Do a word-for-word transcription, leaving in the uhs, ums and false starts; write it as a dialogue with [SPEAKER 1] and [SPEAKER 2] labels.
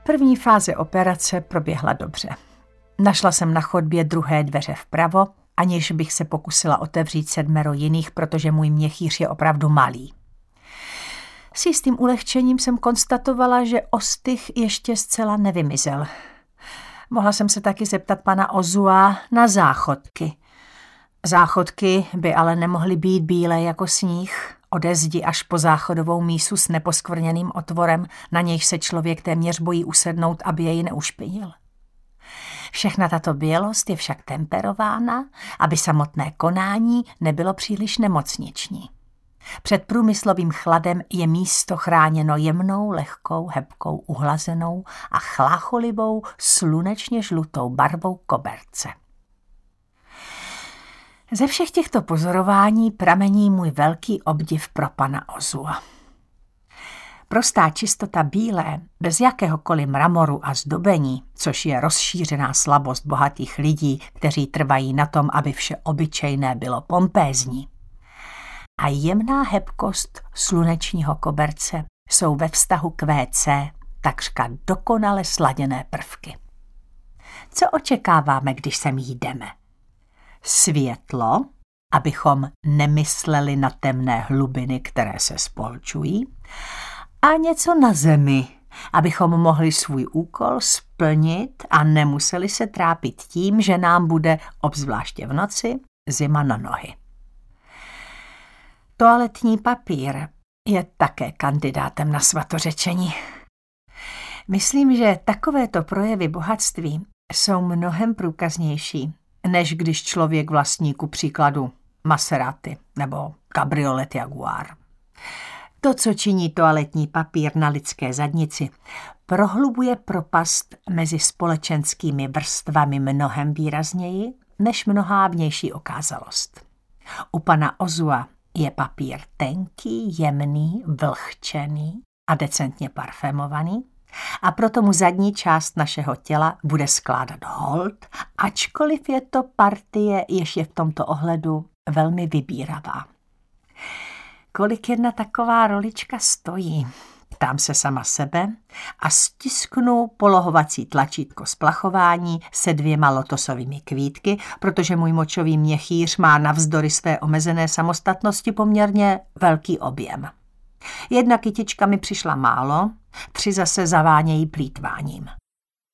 [SPEAKER 1] První fáze operace proběhla dobře. Našla jsem na chodbě druhé dveře vpravo, aniž bych se pokusila otevřít sedmero jiných, protože můj měchýř je opravdu malý. S jistým ulehčením jsem konstatovala, že ostych ještě zcela nevymizel. Mohla jsem se taky zeptat pana Ozua na záchodky. Záchodky by ale nemohly být bílé jako sníh, ode zdi až po záchodovou mísu s neposkvrněným otvorem, na nějž se člověk téměř bojí usednout, aby jej neušpinil. Všechna tato bělost je však temperována, aby samotné konání nebylo příliš nemocniční. Před průmyslovým chladem je místo chráněno jemnou, lehkou, hebkou, uhlazenou a chlácholivou, slunečně žlutou barvou koberce. Ze všech těchto pozorování pramení můj velký obdiv pro pana Ozua. Prostá čistota bílé, bez jakéhokoliv mramoru a zdobení, což je rozšířená slabost bohatých lidí, kteří trvají na tom, aby vše obyčejné bylo pompézní, a jemná hebkost slunečního koberce jsou ve vztahu k vé cé takřka dokonale sladěné prvky. Co očekáváme, když sem jdeme? Světlo, abychom nemysleli na temné hlubiny, které se spolčují, a něco na zemi, abychom mohli svůj úkol splnit a nemuseli se trápit tím, že nám bude, obzvláště v noci, zima na nohy. Toaletní papír je také kandidátem na svatořečení. Myslím, že takovéto projevy bohatství jsou mnohem průkaznější, než když člověk vlastní ku příkladu Maserati nebo kabriolet Jaguar. To, co činí toaletní papír na lidské zadnici, prohlubuje propast mezi společenskými vrstvami mnohem výrazněji než mnohá vnější okázalost. U pana Ozua je papír tenký, jemný, vlhčený a decentně parfémovaný, a proto mu zadní část našeho těla bude skládat hold, ačkoliv je to partie, jež je v tomto ohledu velmi vybíravá. Kolik jedna taková rolička stojí? Ptám se sama sebe a stisknu polohovací tlačítko splachování se dvěma lotosovými kvítky, protože můj močový měchýř má navzdory své omezené samostatnosti poměrně velký objem. Jedna kytička mi přišla málo, tři zase zavánějí plýtváním.